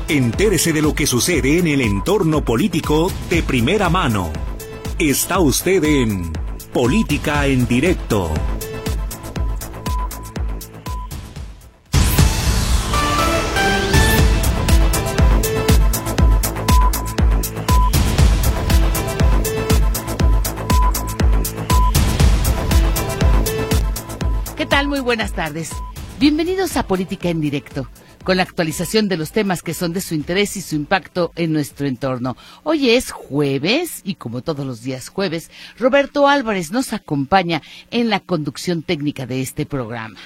Entérese de lo que sucede en el entorno político de primera mano. Está usted en Política en Directo. ¿Qué tal? Muy buenas tardes. Bienvenidos a Política en Directo, con la actualización de los temas que son de su interés y su impacto en nuestro entorno. Hoy es jueves y como todos los días jueves, Roberto Álvarez nos acompaña en la conducción técnica de este programa.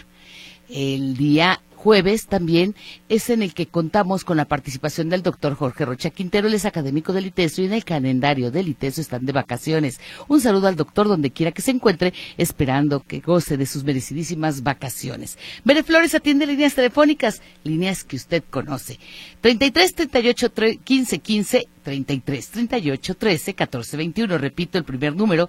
El día jueves también es en el que contamos con la participación del doctor Jorge Rocha Quintero. Él es académico del ITESO y en el calendario del ITESO están de vacaciones. Un saludo al doctor donde quiera que se encuentre, esperando que goce de sus merecidísimas vacaciones. Bere Flores atiende líneas telefónicas, líneas que usted conoce. 33 38 15 15, 33 38 13 14 21. Repito el primer número,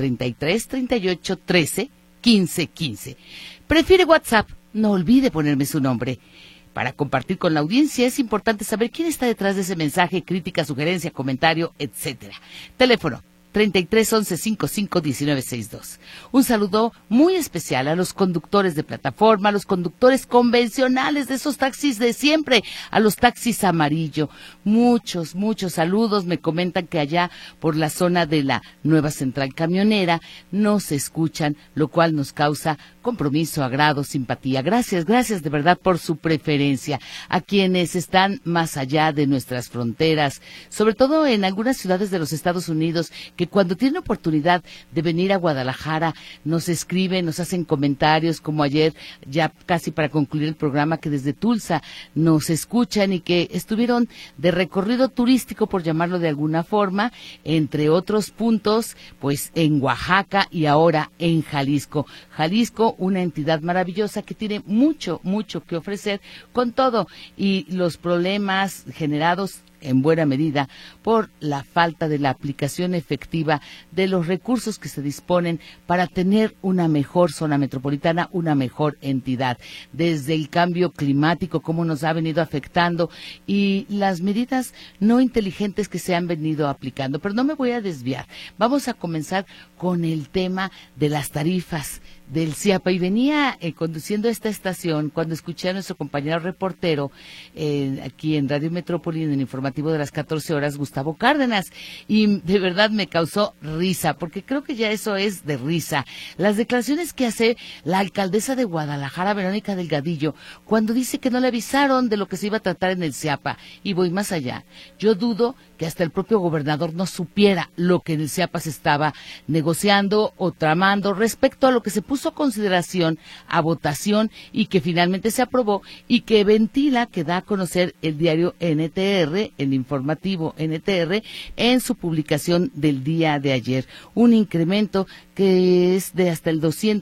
33 38 13 15 15. ¿Prefiere WhatsApp? No olvide ponerme su nombre. Para compartir con la audiencia es importante saber quién está detrás de ese mensaje, crítica, sugerencia, comentario, etc. Teléfono 33 11 55 19 62. Un saludo muy especial a los conductores de plataforma, a los conductores convencionales de esos taxis de siempre, a los taxis amarillo. Muchos saludos. Me comentan que allá por la zona de la nueva central camionera nos escuchan, lo cual nos causa compromiso, agrado, simpatía. Gracias de verdad por su preferencia. A quienes están más allá de nuestras fronteras, sobre todo en algunas ciudades de los Estados Unidos, que cuando tienen oportunidad de venir a Guadalajara nos escriben, nos hacen comentarios, como ayer, ya casi para concluir el programa, que desde Tulsa nos escuchan y que estuvieron de recorrido turístico, por llamarlo de alguna forma, entre otros puntos, pues en Oaxaca y ahora en Jalisco. Jalisco, una entidad maravillosa que tiene mucho que ofrecer con todo y los problemas generados en buena medida por la falta de la aplicación efectiva de los recursos que se disponen para tener una mejor zona metropolitana, una mejor entidad. Desde el cambio climático, cómo nos ha venido afectando y las medidas no inteligentes que se han venido aplicando. Pero no me voy a desviar. Vamos a comenzar con el tema de las tarifas del CIAPA, y venía conduciendo esta estación cuando escuché a nuestro compañero reportero aquí en Radio Metrópoli, en el informativo de las 14 horas, Gustavo Cárdenas, y de verdad me causó risa, porque creo que ya eso es de risa. Las declaraciones que hace la alcaldesa de Guadalajara, Verónica Delgadillo, cuando dice que no le avisaron de lo que se iba a tratar en el CIAPA, y voy más allá. Yo dudo que hasta el propio gobernador no supiera lo que en el CIAPA se estaba negociando o tramando respecto a lo que se puso a consideración, a votación y que finalmente se aprobó y que ventila, que da a conocer el diario NTR, el informativo NTR, en su publicación del día de ayer. Un incremento que es de hasta el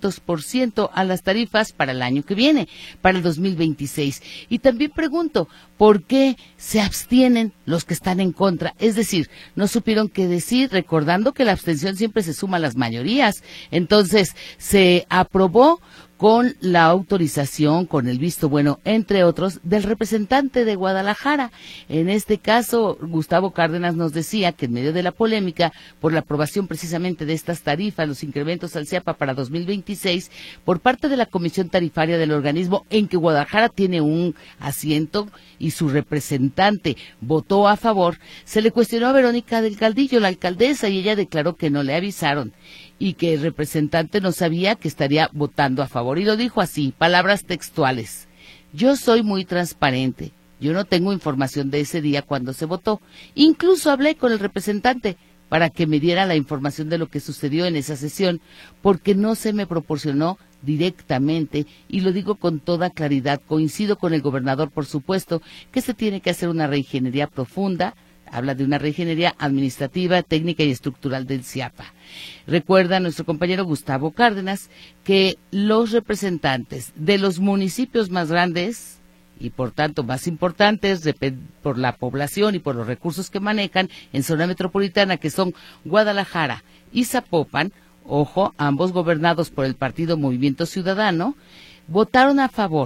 200% a las tarifas para el año que viene, para el 2026. Y también pregunto, ¿por qué se abstienen los que están en contra? Es decir, no supieron qué decir, recordando que la abstención siempre se suma a las mayorías. Entonces, se aprobó con la autorización, con el visto bueno, entre otros, del representante de Guadalajara. En este caso, Gustavo Cárdenas nos decía que en medio de la polémica por la aprobación precisamente de estas tarifas, los incrementos al CIAPA para 2026, por parte de la Comisión Tarifaria del organismo, en que Guadalajara tiene un asiento y su representante votó a favor, se le cuestionó a Verónica Delgadillo, la alcaldesa, y ella declaró que no le avisaron y que el representante no sabía que estaría votando a favor. Y lo dijo así, palabras textuales: yo soy muy transparente, yo no tengo información de ese día cuando se votó. Incluso hablé con el representante para que me diera la información de lo que sucedió en esa sesión, porque no se me proporcionó directamente, y lo digo con toda claridad. Coincido con el gobernador, por supuesto, que se tiene que hacer una reingeniería profunda. Habla de una reingeniería administrativa, técnica y estructural del CIAPA. Recuerda nuestro compañero Gustavo Cárdenas que los representantes de los municipios más grandes y por tanto más importantes por la población y por los recursos que manejan en zona metropolitana, que son Guadalajara y Zapopan, ojo, ambos gobernados por el partido Movimiento Ciudadano, votaron a favor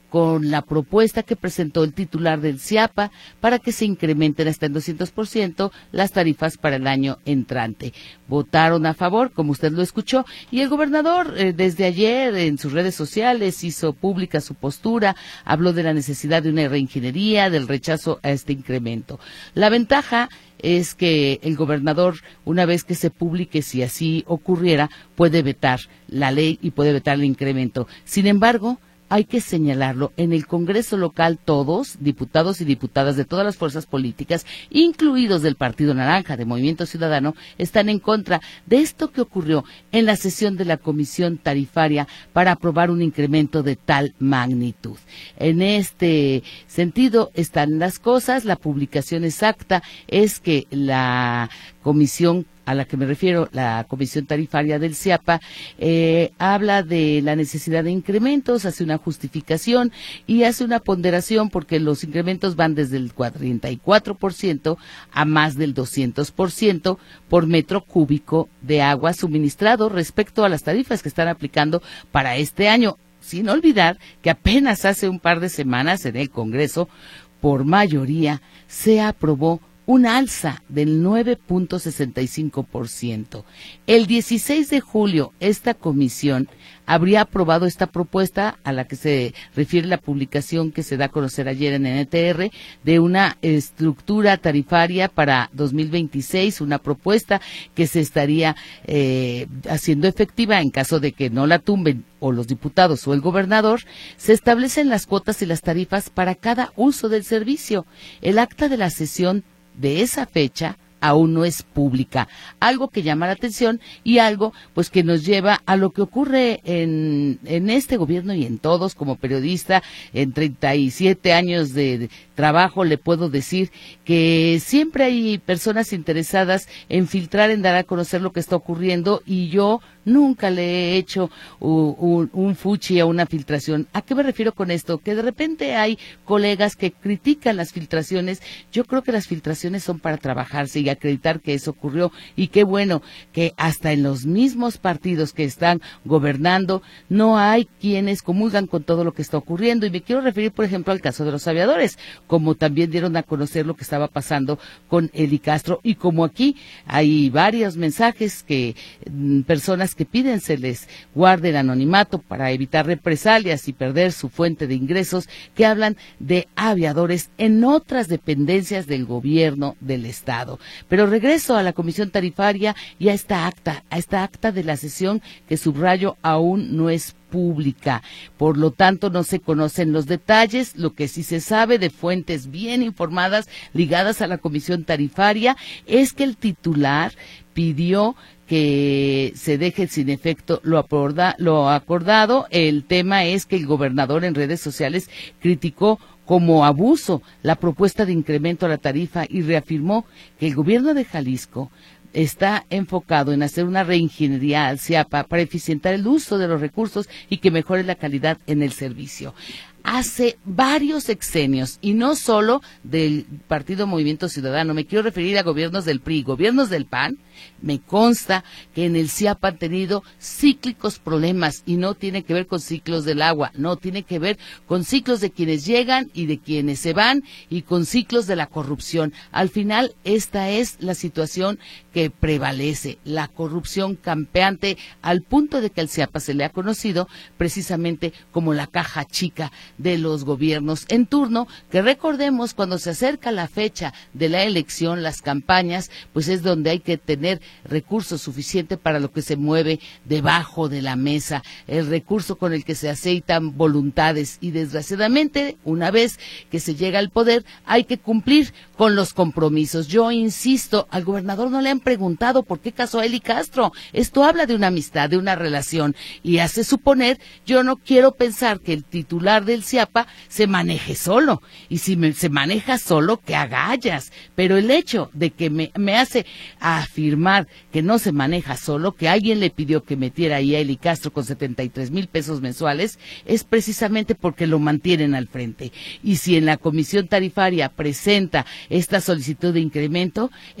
con la propuesta que presentó el titular del CIAPA para que se incrementen hasta el 200% las tarifas para el año entrante. Votaron a favor, como usted lo escuchó, y el gobernador desde ayer en sus redes sociales hizo pública su postura, habló de la necesidad de una reingeniería, del rechazo a este incremento. La ventaja es que el gobernador, una vez que se publique, si así ocurriera, puede vetar la ley y puede vetar el incremento. Sin embargo, hay que señalarlo, en el Congreso local todos, diputados y diputadas de todas las fuerzas políticas, incluidos del Partido Naranja, de Movimiento Ciudadano, están en contra de esto que ocurrió en la sesión de la Comisión Tarifaria para aprobar un incremento de tal magnitud. En este sentido están las cosas. La publicación exacta es que la comisión a la que me refiero, la Comisión Tarifaria del CIAPA, habla de la necesidad de incrementos, hace una justificación y hace una ponderación porque los incrementos van desde el 44% a más del 200% por metro cúbico de agua suministrado respecto a las tarifas que están aplicando para este año. Sin olvidar que apenas hace un par de semanas en el Congreso, por mayoría, se aprobó un alza del 9.65%. El 16 de julio, esta comisión habría aprobado esta propuesta a la que se refiere la publicación que se da a conocer ayer en NTR de una estructura tarifaria para 2026, una propuesta que se estaría haciendo efectiva en caso de que no la tumben o los diputados o el gobernador. Se establecen las cuotas y las tarifas para cada uso del servicio. El acta de la sesión de esa fecha aún no es pública, algo que llama la atención y algo pues que nos lleva a lo que ocurre en este gobierno y en todos. Como periodista en 37 años de trabajo le puedo decir que siempre hay personas interesadas en filtrar, en dar a conocer lo que está ocurriendo, y yo nunca le he hecho un fuchi a una filtración. ¿A qué me refiero con esto? Que de repente hay colegas que critican las filtraciones. Yo creo que las filtraciones son para trabajarse y acreditar que eso ocurrió, y qué bueno que hasta en los mismos partidos que están gobernando no hay quienes comulgan con todo lo que está ocurriendo. Y me quiero referir, por ejemplo, al caso de los aviadores, como también dieron a conocer lo que estaba pasando con Eli Castro, y como aquí hay varios mensajes que personas que piden se les guarde el anonimato para evitar represalias y perder su fuente de ingresos, que hablan de aviadores en otras dependencias del gobierno del Estado. Pero regreso a la Comisión Tarifaria y a esta acta de la sesión que, subrayo, aún no es pública. Por lo tanto, no se conocen los detalles. Lo que sí se sabe de fuentes bien informadas ligadas a la Comisión Tarifaria es que el titular pidió que se deje sin efecto lo acordado. El tema es que el gobernador en redes sociales criticó como abuso la propuesta de incremento a la tarifa y reafirmó que el gobierno de Jalisco está enfocado en hacer una reingeniería al CIAPA para eficientar el uso de los recursos y que mejore la calidad en el servicio. Hace varios sexenios, y no solo del Partido Movimiento Ciudadano, me quiero referir a gobiernos del PRI, gobiernos del PAN, me consta que en el CIAPA han tenido cíclicos problemas, y no tiene que ver con ciclos del agua, no, tiene que ver con ciclos de quienes llegan y de quienes se van, y con ciclos de la corrupción. Al final, esta es la situación que prevalece, la corrupción campeante, al punto de que al CIAPA se le ha conocido precisamente como la caja chica de los gobiernos en turno, que recordemos, cuando se acerca la fecha de la elección, las campañas, pues es donde hay que tener recursos suficientes para lo que se mueve debajo de la mesa, el recurso con el que se aceitan voluntades, y desgraciadamente, una vez que se llega al poder, hay que cumplir con los compromisos. Yo insisto, al gobernador no le han preguntado por qué casó a Eli Castro. Esto habla de una amistad, de una relación, y hace suponer, yo no quiero pensar que el titular del CIAPA se maneje solo, y si se maneja solo, que agallas, pero el hecho de que me hace afirmar que no se maneja solo, que alguien le pidió que metiera ahí a Eli Castro con 73,000 pesos mensuales, es precisamente porque lo mantienen al frente. Y si en la Comisión Tarifaria presenta esta solicitud de incremento, es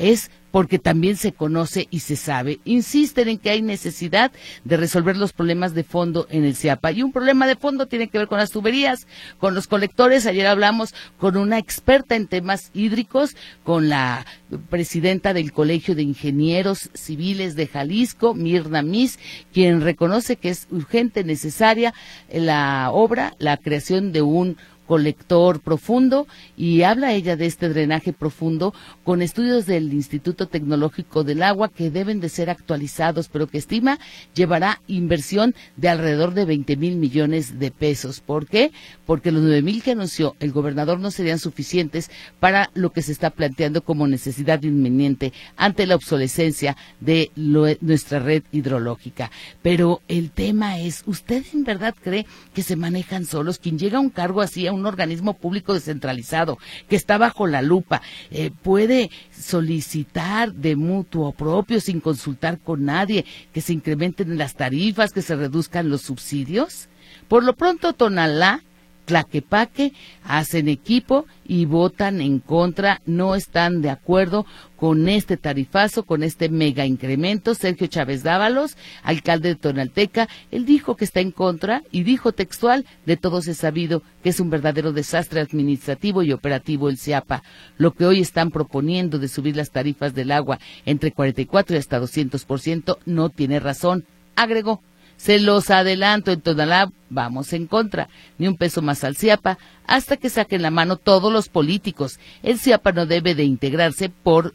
porque también se conoce y se sabe. Insisten en que hay necesidad de resolver los problemas de fondo en el CIAPA. Y un problema de fondo tiene que ver con las tuberías, con los colectores. Ayer hablamos con una experta en temas hídricos, con la presidenta del Colegio de Ingenieros Civiles de Jalisco, Mirna Mis, quien reconoce que es urgente, necesaria la obra, la creación de un colector profundo, y habla ella de este drenaje profundo con estudios del Instituto Tecnológico del Agua que deben de ser actualizados, pero que estima llevará inversión de alrededor de 20,000 millones de pesos. ¿Por qué? Porque los 9,000 que anunció el gobernador no serían suficientes para lo que se está planteando como necesidad inminente ante la obsolescencia de nuestra red hidrológica. Pero el tema es, ¿usted en verdad cree que se manejan solos? Quien llega a un cargo así, a un organismo público descentralizado que está bajo la lupa, puede solicitar de mutuo propio, sin consultar con nadie, que se incrementen las tarifas, que se reduzcan los subsidios. Por lo pronto, Tonalá, Tlaquepaque hacen equipo y votan en contra, no están de acuerdo con este tarifazo, con este mega incremento. Sergio Chávez Dávalos, alcalde de Tonalteca, él dijo que está en contra y dijo textual: de todos es sabido que es un verdadero desastre administrativo y operativo el CIAPA. Lo que hoy están proponiendo de subir las tarifas del agua entre 44 y hasta 200% no tiene razón, agregó. Se los adelanto, en Tonalá vamos en contra, ni un peso más al CIAPA hasta que saquen la mano todos los políticos. El CIAPA no debe de integrarse por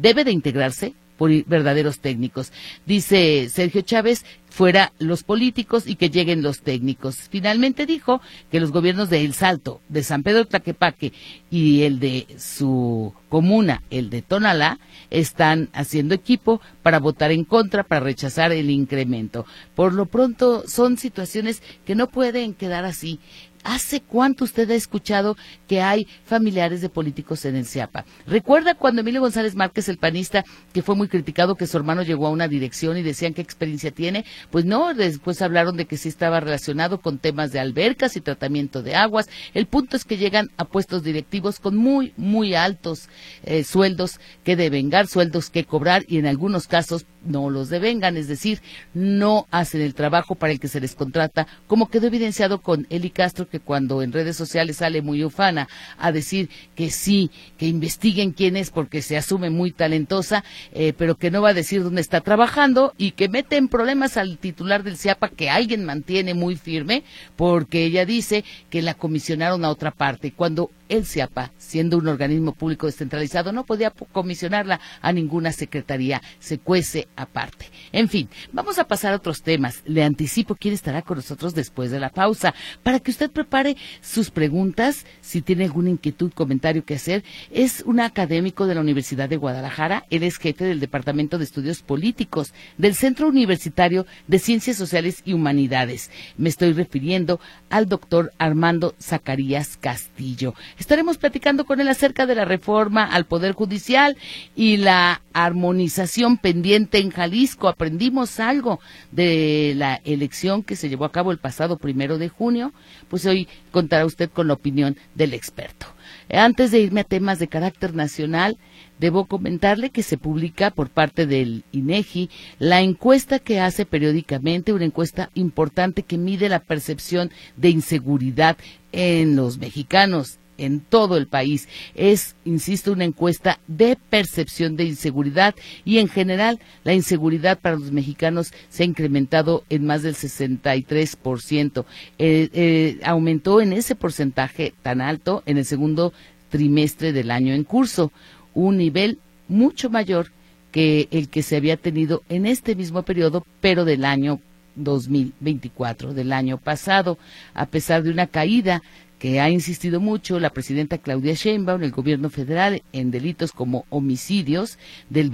verdaderos técnicos. Dice Sergio Chávez, fuera los políticos y que lleguen los técnicos. Finalmente dijo que los gobiernos de El Salto, de San Pedro Tlaquepaque y el de su comuna, el de Tonalá, están haciendo equipo para votar en contra, para rechazar el incremento. Por lo pronto son situaciones que no pueden quedar así. ¿Hace cuánto usted ha escuchado que hay familiares de políticos en el CIAPA? ¿Recuerda cuando Emilio González Márquez, el panista, que fue muy criticado, que su hermano llegó a una dirección y decían qué experiencia tiene? Pues no, después hablaron de que sí estaba relacionado con temas de albercas y tratamiento de aguas. El punto es que llegan a puestos directivos con muy, muy altos sueldos que devengar, sueldos que cobrar, y en algunos casos no los devengan, es decir, no hacen el trabajo para el que se les contrata, como quedó evidenciado con Eli Castro, que cuando en redes sociales sale muy ufana a decir que sí, que investiguen quién es porque se asume muy talentosa, pero que no va a decir dónde está trabajando, y que mete en problemas al titular del CIAPA, que alguien mantiene muy firme, porque ella dice que la comisionaron a otra parte, cuando el CIAPA, siendo un organismo público descentralizado, no podía comisionarla a ninguna secretaría, se cuece aparte. En fin, vamos a pasar a otros temas. Le anticipo quién estará con nosotros después de la pausa, para que usted prepare sus preguntas, si tiene alguna inquietud, comentario que hacer. Es un académico de la Universidad de Guadalajara, él es jefe del Departamento de Estudios Políticos del Centro Universitario de Ciencias Sociales y Humanidades. Me estoy refiriendo al doctor Armando Zacarías Castillo. Estaremos platicando con él acerca de la reforma al Poder Judicial y la armonización pendiente en Jalisco. Aprendimos algo de la elección que se llevó a cabo el pasado 1 de junio. Pues hoy contará usted con la opinión del experto. Antes de irme a temas de carácter nacional, debo comentarle que se publica por parte del INEGI la encuesta que hace periódicamente, una encuesta importante que mide la percepción de inseguridad en los mexicanos en todo el país. Es, insisto, una encuesta de percepción de inseguridad, y en general la inseguridad para los mexicanos se ha incrementado en más del 63%. Aumentó en ese porcentaje tan alto en el segundo trimestre del año en curso, un nivel mucho mayor que el que se había tenido en este mismo periodo, pero del año 2024, del año pasado, a pesar de una caída que ha insistido mucho la presidenta Claudia Sheinbaum, el gobierno federal, en delitos como homicidios del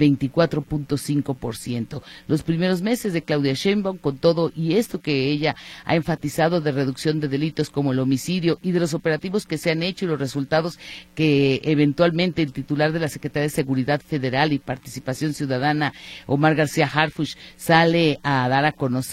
24.5%. Los primeros meses de Claudia Sheinbaum, con todo y esto que ella ha enfatizado de reducción de delitos como el homicidio y de los operativos que se han hecho y los resultados que eventualmente el titular de la Secretaría de Seguridad Federal y Participación Ciudadana, Omar García Harfuch, sale a dar a conocer,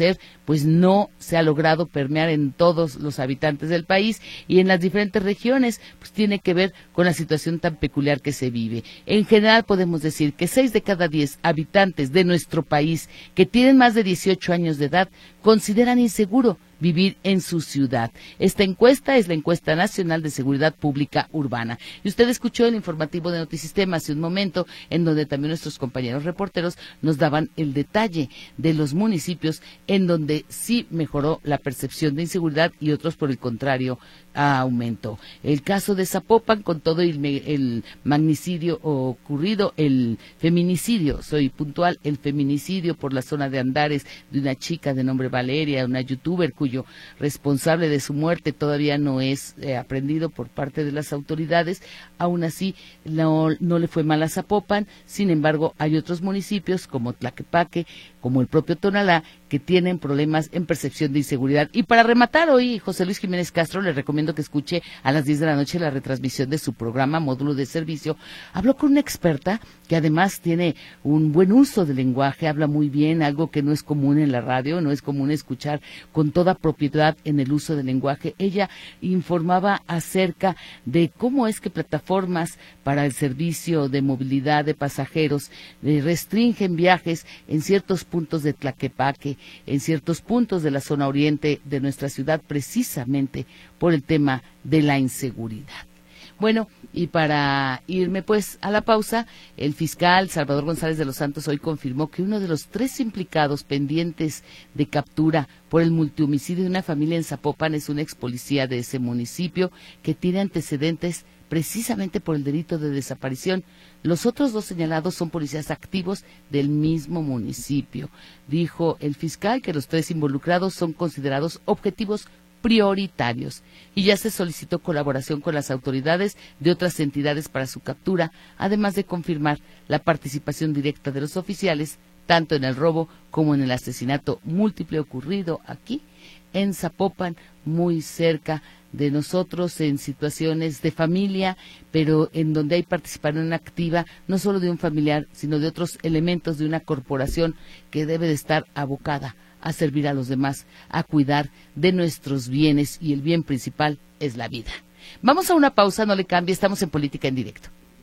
pues no se ha logrado permear en todos los habitantes del país y en las diferentes regiones, pues tiene que ver con la situación tan peculiar que se vive. En general podemos decir que 6 de cada 10 habitantes de nuestro país que tienen más de 18 años de edad consideran inseguro vivir en su ciudad. Esta encuesta es la encuesta nacional de seguridad pública urbana. Y usted escuchó el informativo de Notisistema hace un momento, en donde también nuestros compañeros reporteros nos daban el detalle de los municipios en donde sí mejoró la percepción de inseguridad y otros, por el contrario, aumentó. El caso de Zapopan, con todo el magnicidio ocurrido, el feminicidio, soy puntual, el feminicidio por la zona de Andares de una chica de nombre Valeria, una youtuber cuyo responsable de su muerte todavía no es aprendido por parte de las autoridades. Aún así no le fue mal a Zapopan. Sin embargo, hay otros municipios como Tlaquepaque, como el propio Tonalá, que tienen problemas en percepción de inseguridad. Y para rematar hoy, José Luis Jiménez Castro, le recomiendo que escuche a las 10 de la noche la retransmisión de su programa Módulo de Servicio. Habló con una experta que además tiene un buen uso del lenguaje, habla muy bien, algo que no es común en la radio, no es común escuchar con toda propiedad en el uso del lenguaje. Ella informaba acerca de cómo es que plataformas para el servicio de movilidad de pasajeros restringen viajes en ciertos puntos de Tlaquepaque, en ciertos puntos de la zona oriente de nuestra ciudad, precisamente por el tema de la inseguridad. Bueno, y para irme pues a la pausa, el fiscal Salvador González de los Santos hoy confirmó que uno de los 3 implicados pendientes de captura por el multihomicidio de una familia en Zapopan es un ex policía de ese municipio que tiene antecedentes precisamente por el delito de desaparición. Los otros 2 señalados son policías activos del mismo municipio. Dijo el fiscal que los 3 involucrados son considerados objetivos prioritarios y ya se solicitó colaboración con las autoridades de otras entidades para su captura, además de confirmar la participación directa de los oficiales tanto en el robo como en el asesinato múltiple ocurrido aquí en Zapopan, muy cerca de nosotros, en situaciones de familia, pero en donde hay participación activa no solo de un familiar, sino de otros elementos de una corporación que debe de estar abocada a servir a los demás, a cuidar de nuestros bienes, y el bien principal es la vida. Vamos a una pausa, no le cambie, estamos en Política en Directo.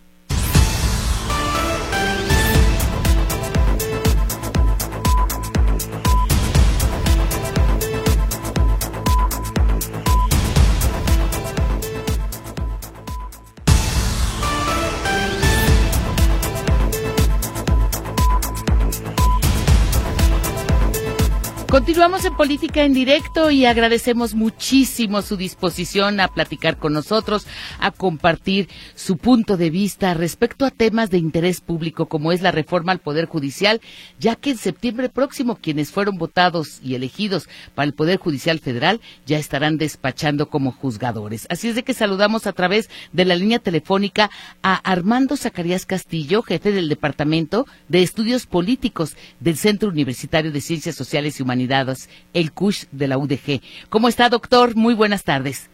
Continuamos en Política en Directo y agradecemos muchísimo su disposición a platicar con nosotros, a compartir su punto de vista respecto a temas de interés público como es la reforma al Poder Judicial, ya que en septiembre próximo quienes fueron votados y elegidos para el Poder Judicial Federal ya estarán despachando como juzgadores. Así es de que saludamos a través de la línea telefónica a Armando Zacarías Castillo, jefe del Departamento de Estudios Políticos del Centro Universitario de Ciencias Sociales y Humanidades, el CUSH de la UDG. ¿Cómo está, doctor? Muy buenas tardes.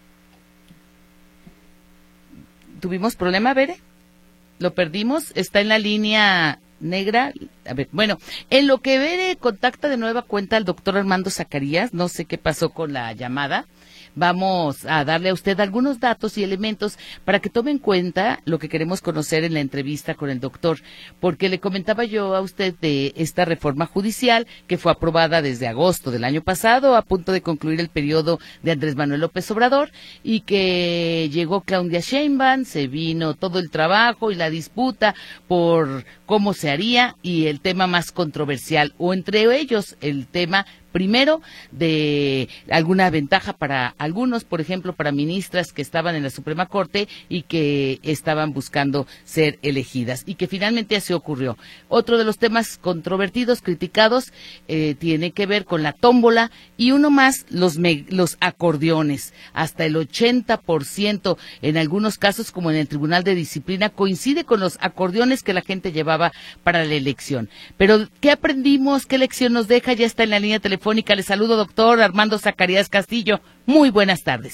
¿Tuvimos problema, Bere? ¿Lo perdimos? ¿Está en la línea negra? A ver, bueno, en lo que Bere contacta de nueva cuenta al doctor Armando Zacarías, no sé qué pasó con la llamada. Vamos a darle a usted algunos datos y elementos para que tome en cuenta lo que queremos conocer en la entrevista con el doctor, porque le comentaba yo a usted de esta reforma judicial que fue aprobada desde agosto del año pasado, a punto de concluir el periodo de Andrés Manuel López Obrador, y que llegó Claudia Sheinbaum, se vino todo el trabajo y la disputa por cómo se haría, y el tema más controversial, o entre ellos el tema primero de alguna ventaja para algunos, por ejemplo, para ministras que estaban en la Suprema Corte y que estaban buscando ser elegidas, y que finalmente así ocurrió. Otro de los temas controvertidos, criticados, tiene que ver con la tómbola, y uno más, los acordeones. Hasta el 80% en algunos casos, como en el Tribunal de Disciplina, coincide con los acordeones que la gente llevaba para la elección. Pero, ¿qué aprendimos? ¿Qué lección nos deja? Ya está en la línea telefónica. Le saludo, doctor Armando Zacarías Castillo. Muy buenas tardes.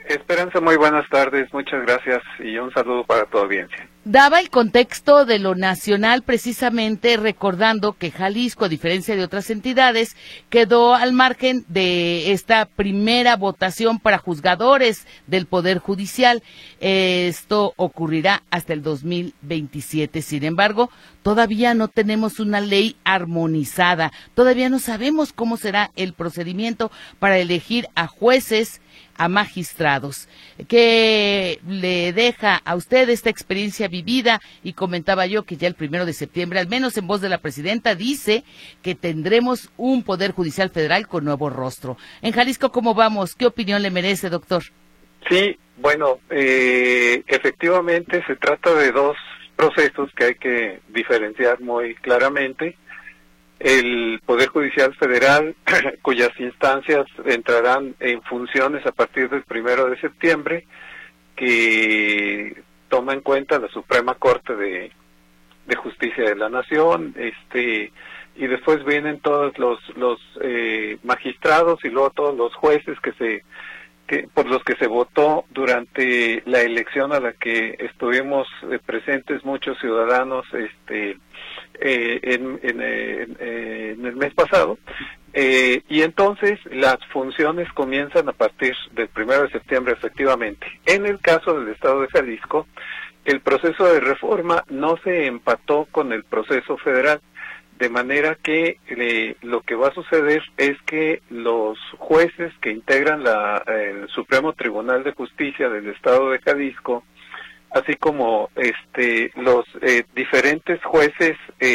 Esperanza, muy buenas tardes, muchas gracias y un saludo para tu audiencia. Daba el contexto de lo nacional precisamente recordando que Jalisco, a diferencia de otras entidades, quedó al margen de esta primera votación para juzgadores del Poder Judicial. Esto ocurrirá hasta el 2027. Sin embargo, todavía no tenemos una ley armonizada. Todavía no sabemos cómo será el procedimiento para elegir a jueces, a magistrados. ¿Qué le deja a usted esta experiencia vivida? Y comentaba yo que ya el 1 de septiembre, al menos en voz de la presidenta, dice que tendremos un Poder Judicial Federal con nuevo rostro. En Jalisco, ¿cómo vamos? ¿Qué opinión le merece, doctor? Sí, bueno, efectivamente se trata de dos procesos que hay que diferenciar muy claramente. El Poder Judicial Federal, cuyas instancias entrarán en funciones a partir del 1 de septiembre, que toma en cuenta la Suprema Corte de Justicia de la Nación, y después vienen todos los magistrados y luego todos los jueces por los que se votó durante la elección a la que estuvimos presentes muchos ciudadanos en el mes pasado, y entonces las funciones comienzan a partir del 1 de septiembre efectivamente. En el caso del Estado de Jalisco, el proceso de reforma no se empató con el proceso federal, de manera que lo que va a suceder es que los jueces que integran el Supremo Tribunal de Justicia del Estado de Jalisco, así como los diferentes jueces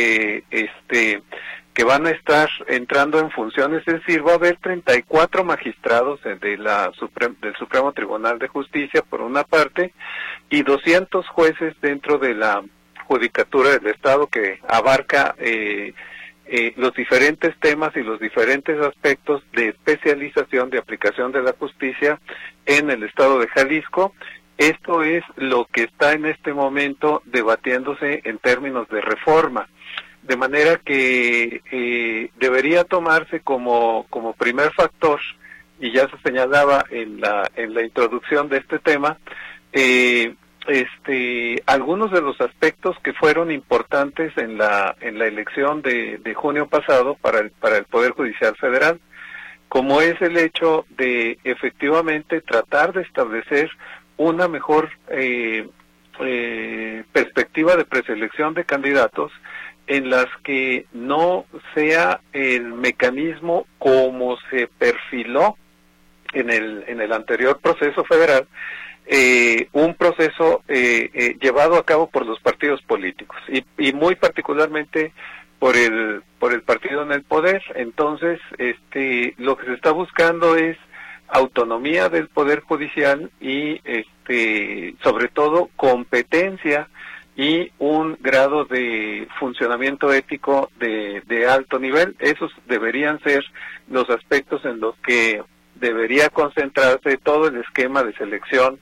que van a estar entrando en funciones, es decir, va a haber 34 magistrados del Supremo Tribunal de Justicia por una parte y 200 jueces dentro de la Judicatura del Estado, que abarca los diferentes temas y los diferentes aspectos de especialización de aplicación de la justicia en el Estado de Jalisco. Esto es lo que está en este momento debatiéndose en términos de reforma, de manera que debería tomarse como primer factor, y ya se señalaba en la introducción de este tema, algunos de los aspectos que fueron importantes en la elección de junio pasado para el Poder Judicial Federal, como es el hecho de efectivamente tratar de establecer una mejor perspectiva de preselección de candidatos en las que no sea el mecanismo como se perfiló en el anterior proceso federal, un proceso llevado a cabo por los partidos políticos y muy particularmente por el partido en el poder. Entonces, lo que se está buscando es autonomía del Poder Judicial y sobre todo competencia y un grado de funcionamiento ético de alto nivel. Esos deberían ser los aspectos en los que debería concentrarse todo el esquema de selección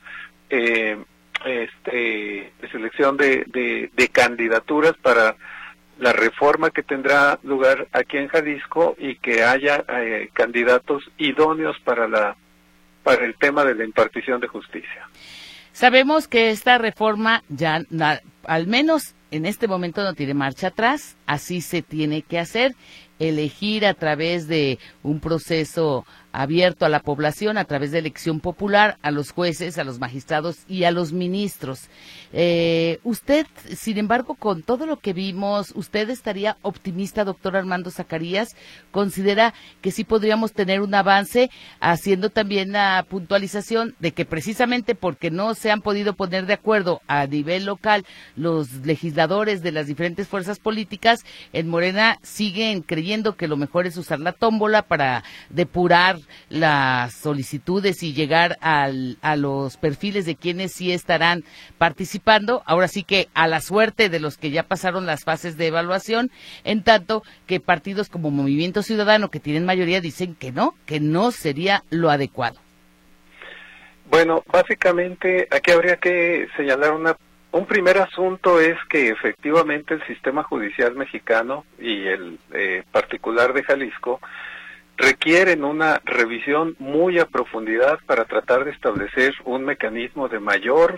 de candidaturas para la reforma que tendrá lugar aquí en Jalisco, y que haya candidatos idóneos para el tema de la impartición de justicia. Sabemos que esta reforma ya, al menos en este momento, no tiene marcha atrás. Así se tiene que hacer, elegir a través de un proceso abierto a la población, a través de elección popular, a los jueces, a los magistrados y a los ministros. Usted, sin embargo, con todo lo que vimos, ¿usted estaría optimista, doctor Armando Zacarías? ¿Considera que sí podríamos tener un avance, haciendo también la puntualización de que precisamente porque no se han podido poner de acuerdo a nivel local los legisladores de las diferentes fuerzas políticas, en Morena siguen creyendo que lo mejor es usar la tómbola para depurar las solicitudes y llegar a los perfiles de quienes sí estarán participando, ahora sí que a la suerte de los que ya pasaron las fases de evaluación, en tanto que partidos como Movimiento Ciudadano, que tienen mayoría, dicen que no sería lo adecuado? Bueno, básicamente aquí habría que señalar un primer asunto, es que efectivamente el sistema judicial mexicano y el particular de Jalisco requieren una revisión muy a profundidad para tratar de establecer un mecanismo de mayor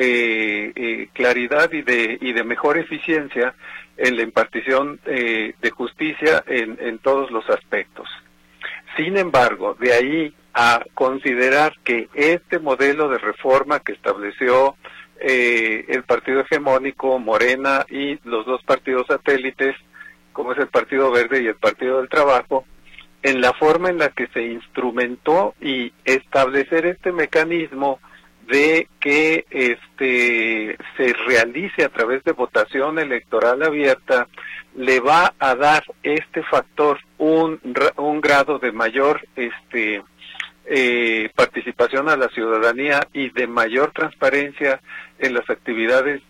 claridad y de mejor eficiencia en la impartición de justicia en todos los aspectos. Sin embargo, de ahí a considerar que este modelo de reforma que estableció el partido hegemónico, Morena, y los dos partidos satélites, como es el Partido Verde y el Partido del Trabajo, en la forma en la que se instrumentó y establecer este mecanismo de que se realice a través de votación electoral abierta, le va a dar este factor un grado de mayor participación a la ciudadanía y de mayor transparencia en las actividades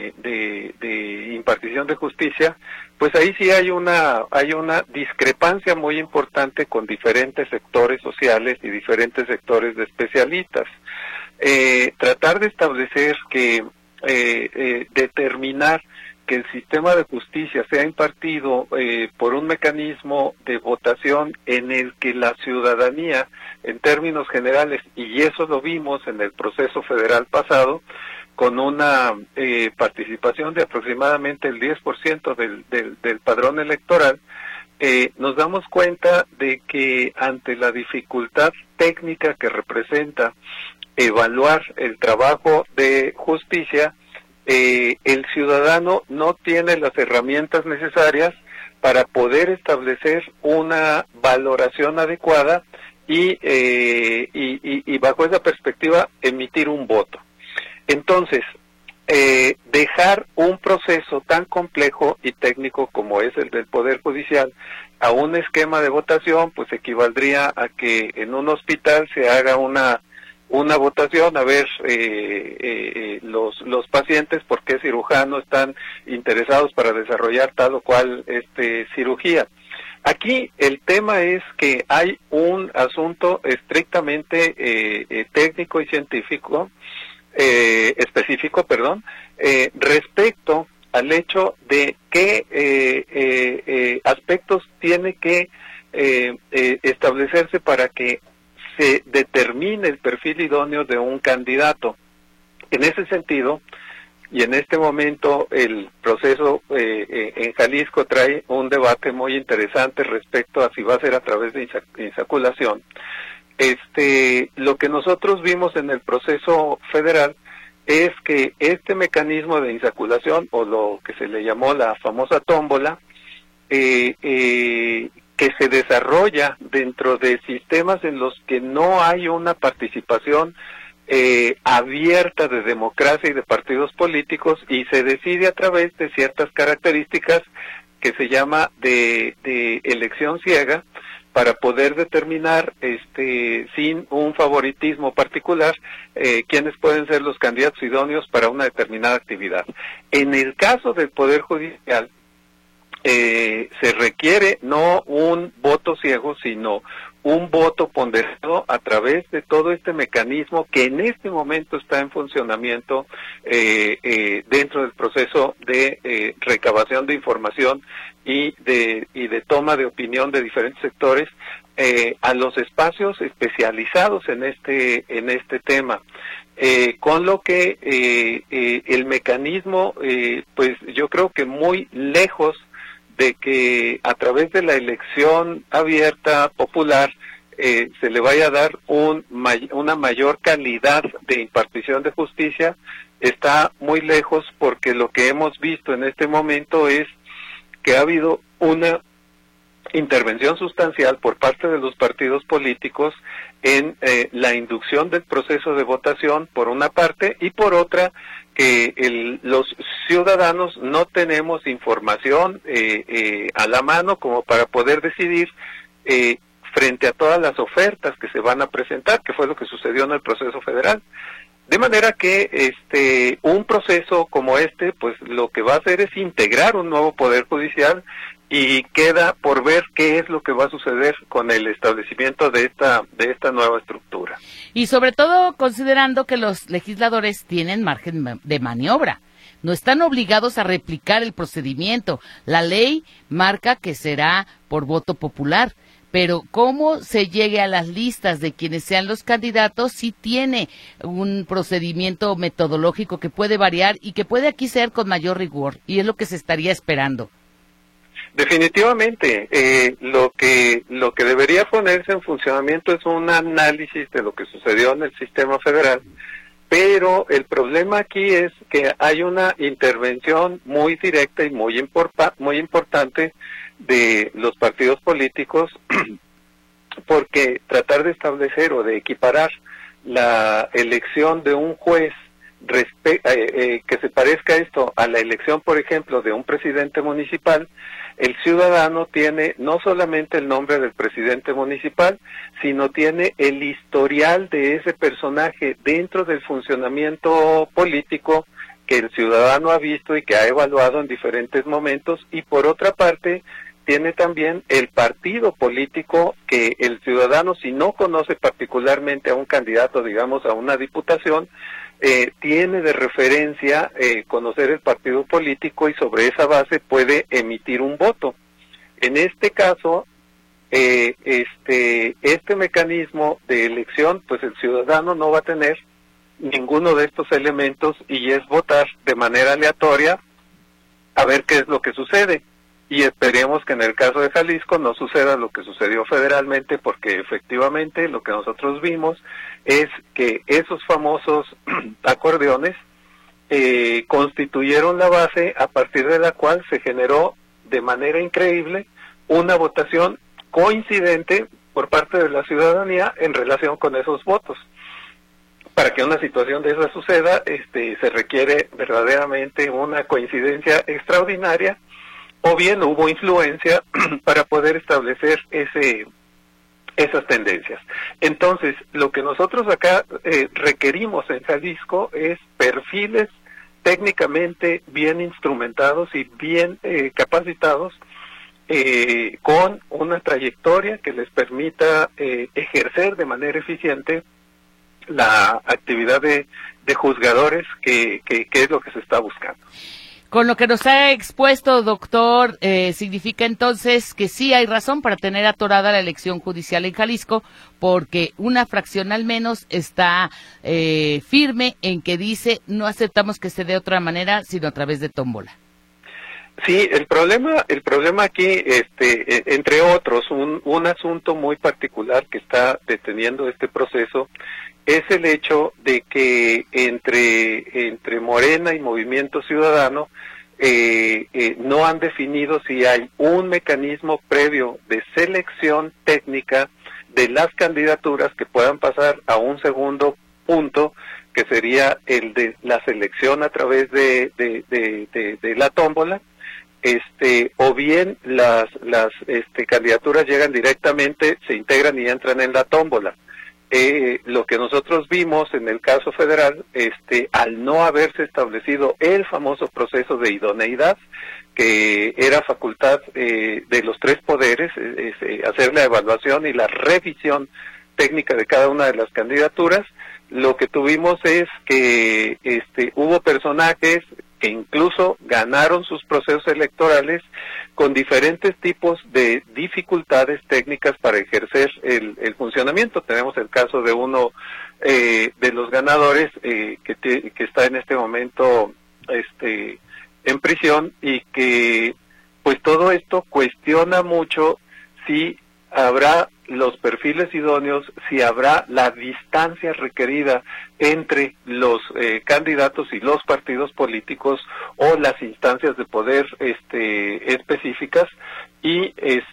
de impartición de justicia, pues ahí sí hay una discrepancia muy importante con diferentes sectores sociales y diferentes sectores de especialistas. Tratar de establecer que determinar que el sistema de justicia sea impartido por un mecanismo de votación en el que la ciudadanía, en términos generales, y eso lo vimos en el proceso federal pasado, con una participación de aproximadamente el 10% del padrón electoral, nos damos cuenta de que ante la dificultad técnica que representa evaluar el trabajo de justicia, el ciudadano no tiene las herramientas necesarias para poder establecer una valoración adecuada y bajo esa perspectiva emitir un voto. Entonces, dejar un proceso tan complejo y técnico como es el del Poder Judicial a un esquema de votación, pues equivaldría a que en un hospital se haga una votación a ver los pacientes por qué cirujano están interesados para desarrollar tal o cual cirugía. Aquí el tema es que hay un asunto estrictamente técnico y científico, específico, respecto al hecho de qué aspectos tiene que establecerse para que se determine el perfil idóneo de un candidato. En ese sentido, y en este momento el proceso en Jalisco trae un debate muy interesante respecto a si va a ser a través de insaculación. Lo que nosotros vimos en el proceso federal es que este mecanismo de insaculación, o lo que se le llamó la famosa tómbola, que se desarrolla dentro de sistemas en los que no hay una participación abierta de democracia y de partidos políticos, y se decide a través de ciertas características que se llama de elección ciega, para poder determinar sin un favoritismo particular quiénes pueden ser los candidatos idóneos para una determinada actividad. En el caso del Poder Judicial, se requiere no un voto ciego, sino un voto ponderado a través de todo este mecanismo que en este momento está en funcionamiento dentro del proceso de recabación de información y de toma de opinión de diferentes sectores a los espacios especializados en este tema. Con lo que el mecanismo, pues yo creo que muy lejos de que a través de la elección abierta, popular, se le vaya a dar una mayor calidad de impartición de justicia, está muy lejos, porque lo que hemos visto en este momento es que ha habido una intervención sustancial por parte de los partidos políticos en la inducción del proceso de votación, por una parte, y por otra, que los ciudadanos no tenemos información a la mano como para poder decidir frente a todas las ofertas que se van a presentar, que fue lo que sucedió en el proceso federal. De manera que un proceso como pues lo que va a hacer es integrar un nuevo Poder Judicial, y queda por ver qué es lo que va a suceder con el establecimiento de esta nueva estructura. Y sobre todo considerando que los legisladores tienen margen de maniobra. No están obligados a replicar el procedimiento. La ley marca que será por voto popular, pero cómo se llegue a las listas de quienes sean los candidatos sí tiene un procedimiento metodológico que puede variar y que puede aquí ser con mayor rigor, y es lo que se estaría esperando. Definitivamente, lo que debería ponerse en funcionamiento es un análisis de lo que sucedió en el sistema federal, pero el problema aquí es que hay una intervención muy directa y muy importante de los partidos políticos, porque tratar de establecer o de equiparar la elección de un juez que se parezca esto a la elección, por ejemplo, de un presidente municipal, el ciudadano tiene no solamente el nombre del presidente municipal, sino tiene el historial de ese personaje dentro del funcionamiento político que el ciudadano ha visto y que ha evaluado en diferentes momentos, y por otra parte tiene también el partido político que el ciudadano, si no conoce particularmente a un candidato, digamos, a una diputación, tiene de referencia conocer el partido político y sobre esa base puede emitir un voto. En este caso, este mecanismo de elección, pues el ciudadano no va a tener ninguno de estos elementos y es votar de manera aleatoria a ver qué es lo que sucede. Y esperemos que en el caso de Jalisco no suceda lo que sucedió federalmente, porque efectivamente lo que nosotros vimos es que esos famosos acordeones constituyeron la base a partir de la cual se generó de manera increíble una votación coincidente por parte de la ciudadanía en relación con esos votos. Para que una situación de esa suceda, se requiere verdaderamente una coincidencia extraordinaria, o bien hubo influencia para poder establecer esas tendencias. Entonces, lo que nosotros acá requerimos en Jalisco es perfiles técnicamente bien instrumentados y bien capacitados, con una trayectoria que les permita ejercer de manera eficiente la actividad de juzgadores, que es lo que se está buscando. Con lo que nos ha expuesto, doctor, significa entonces que sí hay razón para tener atorada la elección judicial en Jalisco, porque una fracción al menos está firme en que dice no aceptamos que se dé de otra manera, sino a través de tómbola. Sí, el problema aquí, entre otros, un asunto muy particular que está deteniendo este proceso es el hecho de que entre Morena y Movimiento Ciudadano no han definido si hay un mecanismo previo de selección técnica de las candidaturas que puedan pasar a un segundo punto, que sería el de la selección a través de la tómbola, o bien las candidaturas llegan directamente, se integran y entran en la tómbola. Lo que nosotros vimos en el caso federal, al no haberse establecido el famoso proceso de idoneidad, que era facultad de los tres poderes, hacer la evaluación y la revisión técnica de cada una de las candidaturas, lo que tuvimos es que hubo personajes que incluso ganaron sus procesos electorales con diferentes tipos de dificultades técnicas para ejercer el funcionamiento. Tenemos el caso de uno de los ganadores que está en este momento en prisión, y que pues todo esto cuestiona mucho si habrá los perfiles idóneos, si habrá la distancia requerida entre los candidatos y los partidos políticos o las instancias de poder específicas, y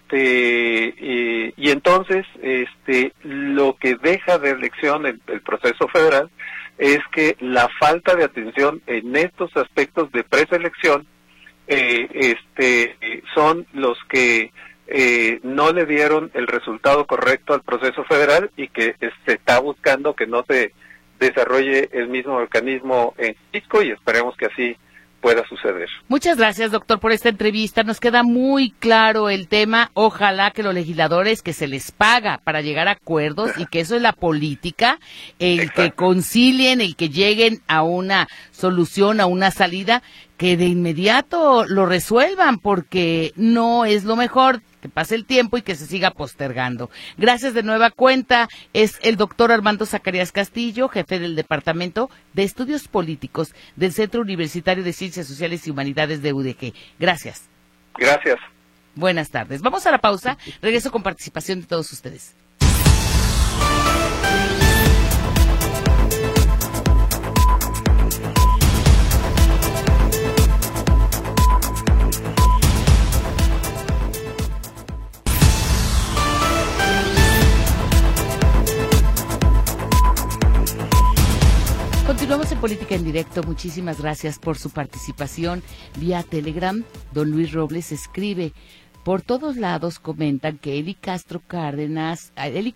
entonces lo que deja de elección el proceso federal es que la falta de atención en estos aspectos de preselección son los que no le dieron el resultado correcto al proceso federal, y que se está buscando que no se desarrolle el mismo mecanismo en Jalisco, y esperemos que así pueda suceder. Muchas gracias, doctor, por esta entrevista. Nos queda muy claro el tema. Ojalá que los legisladores, que se les paga para llegar a acuerdos, y que eso es la política, el que concilien, el que lleguen a una solución, a una salida, que de inmediato lo resuelvan, porque no es lo mejor que pase el tiempo y que se siga postergando. Gracias de nueva cuenta. Es el doctor Armando Zacarías Castillo, jefe del Departamento de Estudios Políticos del Centro Universitario de Ciencias Sociales y Humanidades de UDG. Gracias. Gracias. Buenas tardes. Vamos a la pausa. Regreso con participación de todos ustedes. Continuamos en Política en Directo. Muchísimas gracias por su participación vía Telegram. Don Luis Robles escribe: por todos lados comentan que Eli Castro Cárdenas,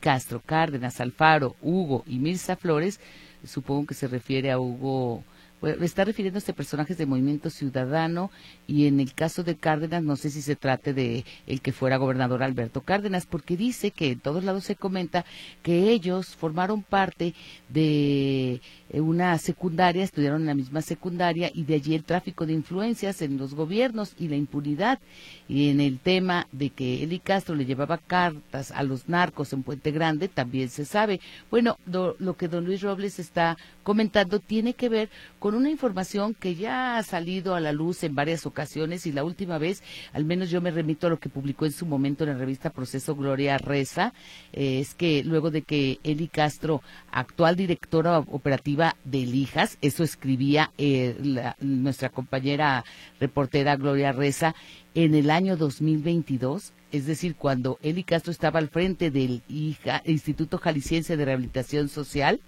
Alfaro, Hugo y Mirza Flores, supongo que se refiere a Hugo, bueno, está refiriéndose a personajes de Movimiento Ciudadano, y en el caso de Cárdenas no sé si se trate de el que fuera gobernador Alberto Cárdenas, porque dice que en todos lados se comenta que ellos formaron parte de una secundaria, estudiaron en la misma secundaria, y de allí el tráfico de influencias en los gobiernos y la impunidad. Y en el tema de que Eli Castro le llevaba cartas a los narcos en Puente Grande también se sabe. Bueno, lo que don Luis Robles está comentando tiene que ver con una información que ya ha salido a la luz en varias ocasiones, y la última vez, al menos yo me remito a lo que publicó en su momento en la revista Proceso Gloria Reza, es que luego de que Eli Castro, actual directora operativa del IJAS, eso escribía nuestra compañera reportera Gloria Reza, en el año 2022, es decir, cuando Eli Castro estaba al frente del Instituto Jalisciense de Rehabilitación Social,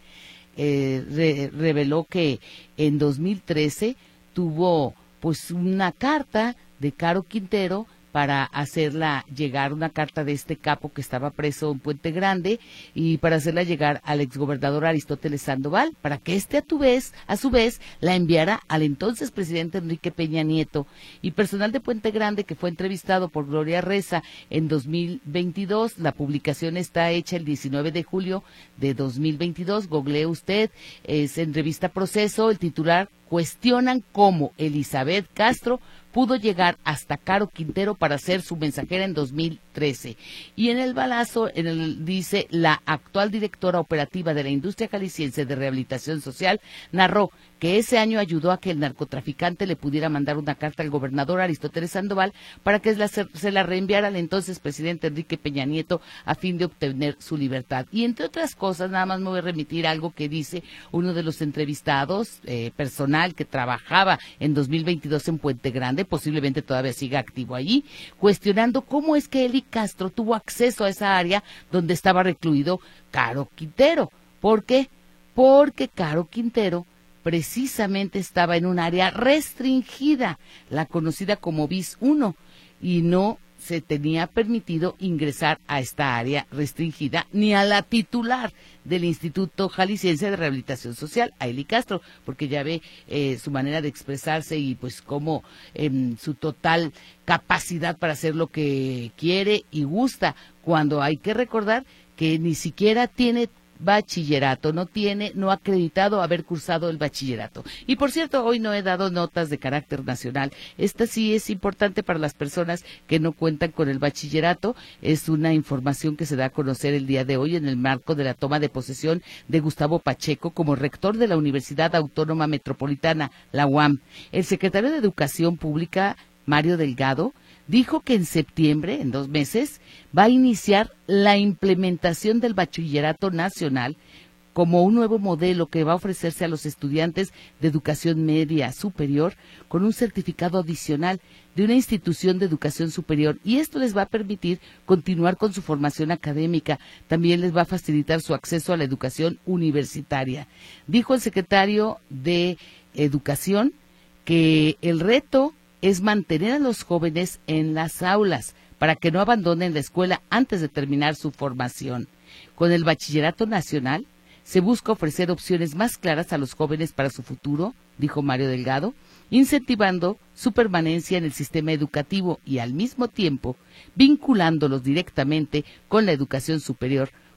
reveló que en 2013 tuvo pues una carta de Caro Quintero para hacerla llegar, una carta de este capo que estaba preso en Puente Grande, y para hacerla llegar al exgobernador Aristóteles Sandoval, para que a su vez, la enviara al entonces presidente Enrique Peña Nieto. Y personal de Puente Grande, que fue entrevistado por Gloria Reza en 2022, la publicación está hecha el 19 de julio de 2022, googlee usted, es en revista Proceso, el titular: cuestionan cómo Elizabeth Castro pudo llegar hasta Caro Quintero para ser su mensajera en 2013. Y en el balazo, dice, la actual directora operativa de la industria jalisciense de rehabilitación social narró que ese año ayudó a que el narcotraficante le pudiera mandar una carta al gobernador Aristóteles Sandoval para que se la reenviara al entonces presidente Enrique Peña Nieto a fin de obtener su libertad. Y entre otras cosas, nada más me voy a remitir a algo que dice uno de los entrevistados, personal que trabajaba en 2022 en Puente Grande, posiblemente todavía siga activo allí, cuestionando cómo es que Eli Castro tuvo acceso a esa área donde estaba recluido Caro Quintero. ¿Por qué? Porque Caro Quintero precisamente estaba en un área restringida, la conocida como BIS 1, y no se tenía permitido ingresar a esta área restringida ni a la titular del Instituto Jalisciense de Rehabilitación Social, a Eli Castro, porque ya ve su manera de expresarse y pues como su total capacidad para hacer lo que quiere y gusta, cuando hay que recordar que ni siquiera tiene bachillerato, no ha acreditado haber cursado el bachillerato. Y por cierto, hoy no he dado notas de carácter nacional. Esta sí es importante para las personas que no cuentan con el bachillerato. Es una información que se da a conocer el día de hoy en el marco de la toma de posesión de Gustavo Pacheco como rector de la Universidad Autónoma Metropolitana, la UAM. El secretario de Educación Pública, Mario Delgado, dijo que en septiembre, en 2 meses, va a iniciar la implementación del bachillerato nacional como un nuevo modelo que va a ofrecerse a los estudiantes de educación media superior con un certificado adicional de una institución de educación superior, y esto les va a permitir continuar con su formación académica. También les va a facilitar su acceso a la educación universitaria. Dijo el secretario de Educación que el reto es mantener a los jóvenes en las aulas para que no abandonen la escuela antes de terminar su formación. Con el bachillerato nacional se busca ofrecer opciones más claras a los jóvenes para su futuro, dijo Mario Delgado, incentivando su permanencia en el sistema educativo y al mismo tiempo vinculándolos directamente con la educación superior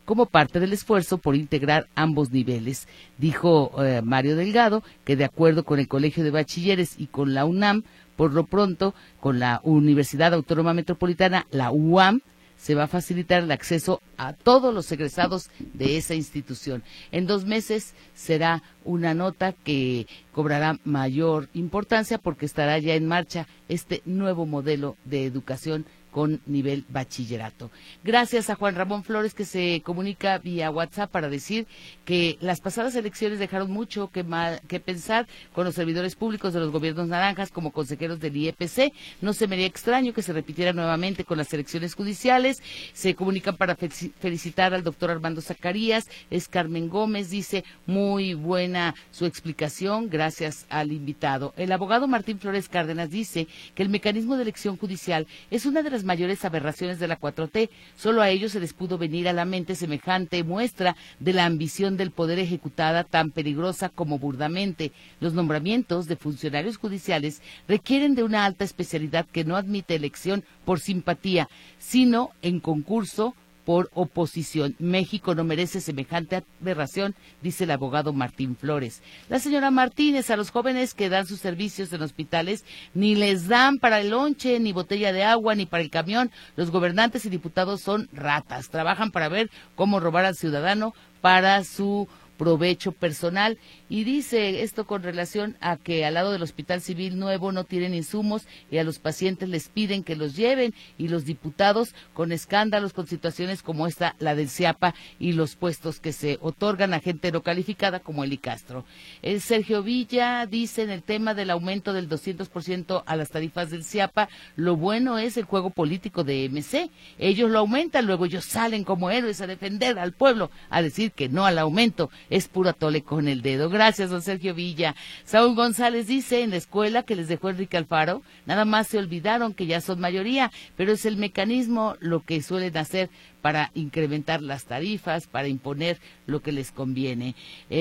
como parte del esfuerzo por integrar ambos niveles. Dijo Mario Delgado que de acuerdo con el Colegio de Bachilleres y con la UNAM, por lo pronto con la Universidad Autónoma Metropolitana, la UAM, se va a facilitar el acceso a todos los egresados de esa institución. En 2 meses será una nota que cobrará mayor importancia porque estará ya en marcha este nuevo modelo de educación con nivel bachillerato. Gracias a Juan Ramón Flores, que se comunica vía WhatsApp para decir que las pasadas elecciones dejaron mucho que pensar con los servidores públicos de los gobiernos naranjas como consejeros del IEPC. No se me haría extraño que se repitiera nuevamente con las elecciones judiciales. Se comunican para felicitar al doctor Armando Zacarías. Es Carmen Gómez, dice, muy buena su explicación, gracias al invitado. El abogado Martín Flores Cárdenas dice que el mecanismo de elección judicial es una de las mayores aberraciones de la 4T. Solo a ellos se les pudo venir a la mente semejante muestra de la ambición del poder ejecutada tan peligrosa como burdamente. Los nombramientos de funcionarios judiciales requieren de una alta especialidad que no admite elección por simpatía, sino en concurso por oposición. México no merece semejante aberración, dice el abogado Martín Flores. La señora Martínez, a los jóvenes que dan sus servicios en hospitales, ni les dan para el lonche, ni botella de agua, ni para el camión. Los gobernantes y diputados son ratas, trabajan para ver cómo robar al ciudadano para su provecho personal, y dice esto con relación a que al lado del Hospital Civil Nuevo no tienen insumos y a los pacientes les piden que los lleven, y los diputados con escándalos, con situaciones como esta, la del CIAPA, y los puestos que se otorgan a gente no calificada como Eli Castro. Sergio Villa dice en el tema del aumento del 200% a las tarifas del CIAPA, lo bueno es el juego político de MC, ellos lo aumentan, luego ellos salen como héroes a defender al pueblo, a decir que no al aumento. Es puro atole con el dedo. Gracias, don Sergio Villa. Saúl González dice, en la escuela que les dejó Enrique Alfaro, nada más se olvidaron que ya son mayoría, pero es el mecanismo lo que suelen hacer para incrementar las tarifas, para imponer lo que les conviene.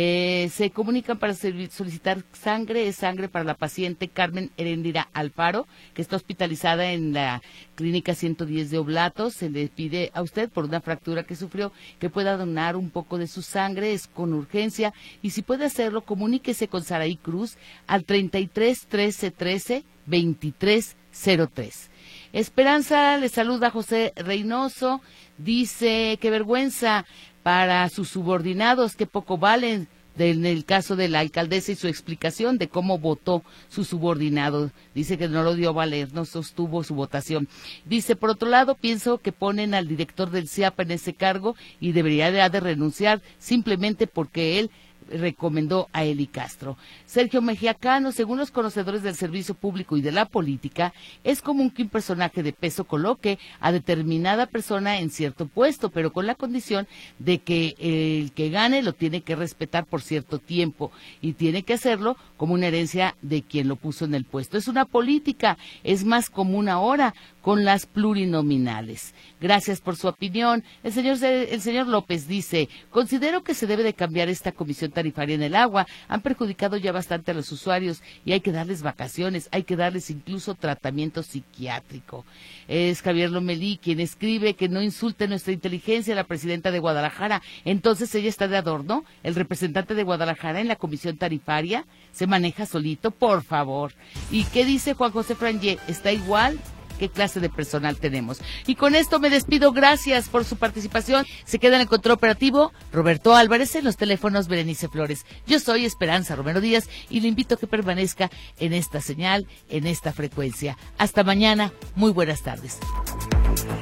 Se comunican para solicitar sangre, es sangre para la paciente Carmen Heréndira Alfaro, que está hospitalizada en la Clínica 110 de Oblatos. Se le pide a usted, por una fractura que sufrió, que pueda donar un poco de su sangre, es con urgencia, y si puede hacerlo, comuníquese con Saraí Cruz al 33 13 13 23 03. Esperanza le saluda a José Reynoso, dice, qué vergüenza para sus subordinados, que poco valen, en el caso de la alcaldesa y su explicación de cómo votó su subordinado. Dice que no lo dio a valer, no sostuvo su votación. Dice, por otro lado, pienso que ponen al director del CIAPA en ese cargo y debería de renunciar simplemente porque él recomendó a Eli Castro. Sergio Mejiacano, según los conocedores del servicio público y de la política, es común que un personaje de peso coloque a determinada persona en cierto puesto, pero con la condición de que el que gane lo tiene que respetar por cierto tiempo y tiene que hacerlo como una herencia de quien lo puso en el puesto. Es una política, es más común ahora con las plurinominales. Gracias por su opinión. El señor López dice, considero que se debe de cambiar esta comisión tarifaria en el agua. Han perjudicado ya bastante a los usuarios y hay que darles vacaciones, hay que darles incluso tratamiento psiquiátrico. Es Javier Lomelí quien escribe que no insulte nuestra inteligencia, la presidenta de Guadalajara. Entonces ella está de adorno. El representante de Guadalajara en la comisión tarifaria se maneja solito, por favor. ¿Y qué dice Juan José Frangé? ¿Está igual? ¿Qué clase de personal tenemos? Y con esto me despido. Gracias por su participación. Se queda en el control operativo Roberto Álvarez, en los teléfonos Berenice Flores. Yo soy Esperanza Romero Díaz y le invito a que permanezca en esta señal, en esta frecuencia. Hasta mañana. Muy buenas tardes.